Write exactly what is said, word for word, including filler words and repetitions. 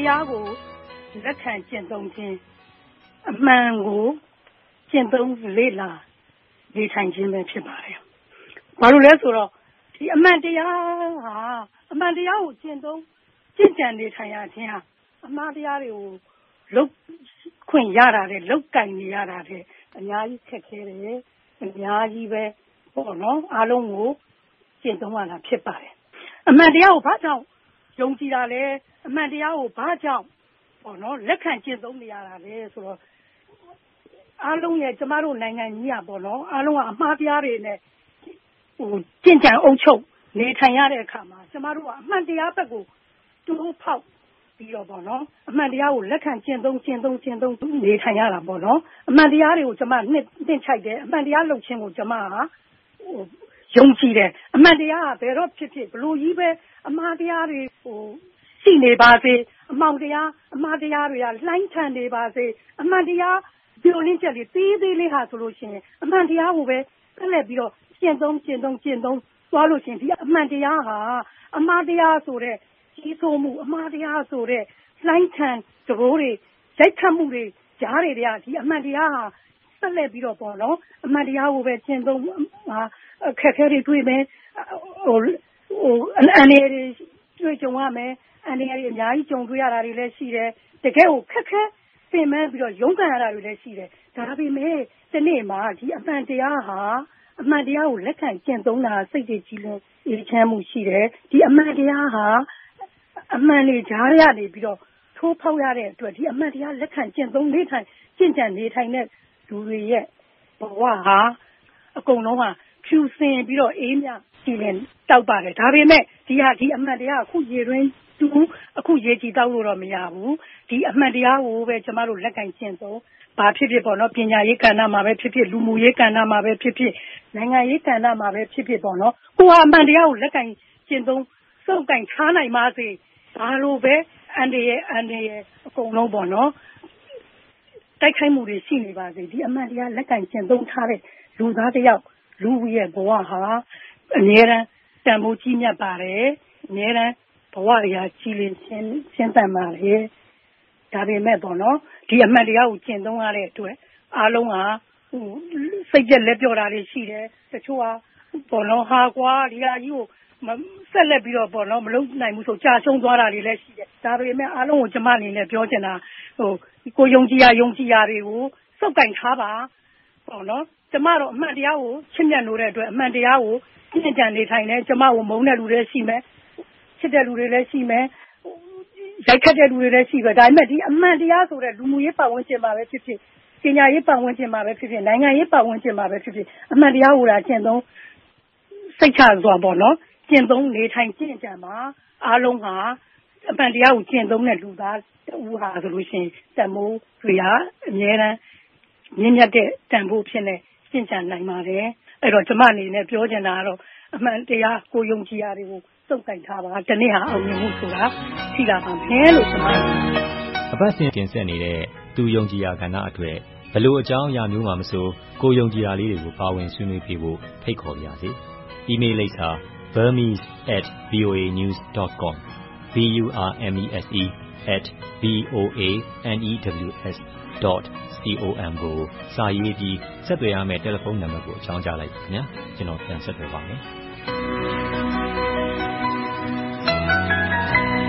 တရားကိုလက်ခံကျင့်သုံးခြင်းအမှန်ကိုကျင့်သုံးလေ့လာနေထိုင်ခြင်းပဲဖြစ်ပါတယ်။ဘာလို့လဲဆိုတော့ဒီအမှန်တရားဟာအမှန်တရားကိုကျင့်သုံးကျင့်ကြံနေထိုင်ရခြင်းဟာအမှားတရားတွေကိုလုတ်ခွင့်ရတာတဲ့လုတ်ကင်နေရတာတဲ့အများကြီးခက်ခဲတယ်အများကြီးပဲပေါ့နော်အားလုံးကိုကျင့်သုံးရတာဖြစ်ပါတယ်အမှန်တရားကိုဘာကြောင့်ယုံကြည်တာလဲအမှန်တရားကိုဘာကြောင့်ပေါ့နော်လက်ခံကျင့်သုံးနေရတာလဲဆိုတော့အားလုံးရဲ့ကျမတို့နိုင်ငံကြီးอ่ะပေါ့နော်အားလုံးကအမှားတရားတွေနဲ့ဟိုကျင့်ကြံအုပ်ချုပ်နေထိုင်ရတဲ့အခါမှာကျမတို့ကအမှန်တရားဘက်ကိုတူဖောက်ပြီးတော့ပေါ့နော်အမှန်တရားကိုလက်ခံကျင့်သုံးကျင့်သုံးကျင့်သုံးနေထိုင်ရတာပေါ့နော်အမှန်တရားတွေကိုကျမနှစ်နှစ်ချိုက်တယ်အမှန်တရားလုပ်ခြင်းကိုကျမဟာဟိုယုံကြည်တယ်အမှန်တရားကဘယ်တော့ဖြစ်ဖြစ်ဘလို့ကြီးပဲအမှားတရားတွေဟိုရှိနေပါစေအမှန်တရားအမှားတရားတွေကလှိုင်းထန်နေပါစေအမှန်တရားဒီလိုလင်းချက်လေးသေးသေးလေးဟာဆိုလို့ရှိရင်အမှန်တရားကိုပဲဆက်လက်ပြီးတော့ကျင့်သုံးကျင့်သုံးကျင့်သုံးသွားလို့ရှိရင်ဒီအမှန်တရားဟာအမှားတရားဆိုတဲ့ကြီးစိုးမှုအမှားတရားဆိုတဲ့လှိုင်းထန်သဘောတွေရိုက်ခတ်မှုတွေကြားတွေတွေကဒီအမှန်တရားဟာဆက်လက်ပြီးတော့ပေါ့နော်အမှန်တရားကိုပဲကျင့်သုံးဟာခက်ခဲတွေတွေ့မယ်ဟိုဟိုအနေတွေတွေ့ကြုံရမယ်အနေတွေအများကြီးကြုံတွေ့ရတာတွေလည်းရှိတယ်တကယ်ကိုခက်ခဲပင်ပန်းပြီးတော့ရုန်းကန်ရတာတွေလည်းရှိတယ်ဒါပေမဲ့ဒီနေ့မှာဒီအမှန်တရားဟာအမှန်တရားကိုလက်ခံကျင့်သုံးတာစိတ်တွေကြည်လင်အေးချမ်းမှုရှိတယ်ဒီအမှန်တရားဟာအမှန်တွေကြားရနေပြီးတော့ထိုးဖောက်ရတဲ့အတွက်ဒီအမှန်တရားလက်ခံကျင့်သုံးနေထိုင်ကျင့်ကြံနေထိုင်တဲ့လူတွေရဲ့ဘဝဟာအကုန်လုံးဟာဖြူစင်ပြီးတော့အေးမြကြည်လင်တောက်ပါတယ်ဒါပေမဲ့ဒီဟာဒီအမှန်တရားအခုရေတွင်းတူအခုရေကြည်တောက်လို့တော့မရဘူးဒီအမှန်တရားကိုပဲကျမတို့လက်ကင်ကျင့်သုံးဘာဖြစ်ဖြစ်ပေါ့နော်ပညာရေးကဏ္ဍမှာပဲဖြစ်ဖြစ်လူမှုရေးကဏ္ဍမှာပဲဖြစ်ဖြစ်နိုင်ငံရေးကဏ္ဍမှာပဲဖြစ်ဖြစ်ပေါ့နော်ကိုဟာအမှန်တရားကိုလက်ကင်ကျင့်သုံးစုပ်ကင်ထားနိုင်ပါစေဘာလို့ပဲအန်ဒီရဲ့အန်ဒီရဲ့အကုန်လုံးပေါ့နော်တိုက်ခိုက်မှုတွေရှိနေပါစေဒီအမှန်တရားလက်ကင်ကျင့်သုံးထားတဲ့လူသားတစ်ယောက်လူရဲ့ဘဝဟာအမြဲတမ်းတန်ဖိုးကြီးမြတ်ပါတယ်အမြဲတမ်းဘဝရာကြည်လင်ရှင်းရှင်းတန်ပါတယ်ဒါပေမဲ့ပေါ့နော်ဒီအမှန်တရားကိုကျင့်သုံးရတဲ့အတွက်အားလုံးဟာဟိုစိတ်ကြက်လက်ပြောတာတွေရှိတယ်တချို့ဟာပေါ့နော်ဟာကွာဒီဟာကြီးကိုဆက်လက်ပြီးတော့ပေါ့နော်မလုပ်နိုင်ဘူးဆိုကြာရှုံးသွားတာတွေလည်းရှိတယ်ဒါပေမဲ့အားလုံးကိုကျမအနေနဲ့ပြောချင်တာဟိုကိုယုံကြည်ရယုံကြည်ရတွေကိုစုပ်ကင်ထားပါပေါ့နော်ကျမတို့အမှန်တရားကိုချစ်မြတ်လို့တဲ့အတွက်အမှန်တရားကိုကျင့်ကြံနေထိုင်နေကျမကိုမုန်းတဲ့လူတွေရှိမယ်ချစ်တဲ့လူတွေလည်းရှိမယ်ရိုက်ခတ်တဲ့လူတွေလည်းရှိပဲဒါပေမဲ့ဒီအမှန်တရားဆိုတဲ့လူမှုရေးပတ်ဝန်းကျင်မှာပဲဖြစ်ဖြစ်ပညာရေးပတ်ဝန်းကျင်မှာပဲဖြစ်ဖြစ်နိုင်ငံရေးပတ်ဝန်းကျင်မှာပဲဖြစ်ဖြစ်အမှန်တရားကိုသာကျင့်သုံးစိတ်ချစွာပေါ့နော်ကျင့်သုံးနေထိုင်ကျင့်ကြံမှာအားလုံးဟာအမှန်တရားကိုကျင့်သုံးတဲ့လူသားတူဟာဆိုလို့ရှိရင်တန်ဖိုးတွေဟာအများအားမြင့်မြတ်တဲ့တန်ဖိုးဖြစ်နေကျင့်ကြံနိုင်ပါတယ်အဲ့တော့ကျမအနေနဲ့ပြောချင်တာကတော့အမှန်တရားကိုယုံကြည်ရာတွေကိုစုပ်ကိုင်ထားပါဒီနေ့ဟာအောင်မြင်မှုဆိုတာရှိလာပါမယ်လို့ကျမအပတ်စဉ်တင်ဆက်နေတဲ့သူယုံကြည်ရာကဏ္ဍအတွက်ဘလို့အကြောင်းအရာမျိုးမှမဆိုကိုယုံကြည်ရာလေးတွေကိုပါဝင်ဆွေးနွေးပြဖို့ဖိတ်ခေါ်ပါရစေ။ email လိပ်စာ burmese at voa news dot com b u r m e s e at v o a n e w s dot com ကိုစာရေးပြီးဆက်သွယ်ရမယ့်တယ်လီဖုန်းနံပါတ်ကိုအကြောင်းကြားလိုက်ပါခင်ဗျာကျွန်တော်ပြန်ဆက်သွယ်ပါမယ်